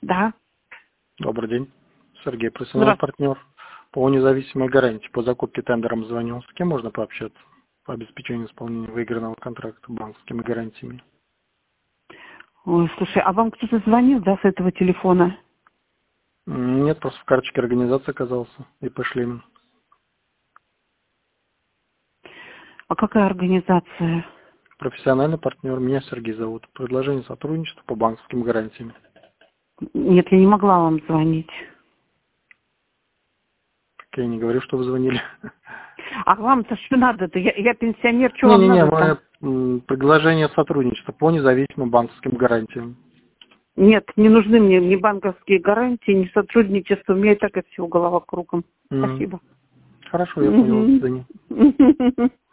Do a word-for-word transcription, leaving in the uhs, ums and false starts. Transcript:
Да. Добрый день. Сергей, профессиональный партнер по независимой гарантии. По закупке тендером звонил. С кем можно пообщаться по обеспечению исполнения выигранного контракта банковскими гарантиями? Ой, слушай, а вам кто-то звонил, да, с этого телефона? Нет, просто в карточке организации оказался. И пошли. А какая организация? Профессиональный партнер. Меня Сергей зовут. Предложение сотрудничества по банковским гарантиям. Нет, я не могла вам звонить. Я не говорю, что вы звонили. А вам-то что надо-то? Я, я пенсионер, что вам Не-не-не, надо-то? мы предложение сотрудничества по независимым банковским гарантиям. Нет, не нужны мне ни банковские гарантии, ни сотрудничество. У меня и так от всего голова кругом. Mm. Спасибо. Хорошо, я понял. До свидания.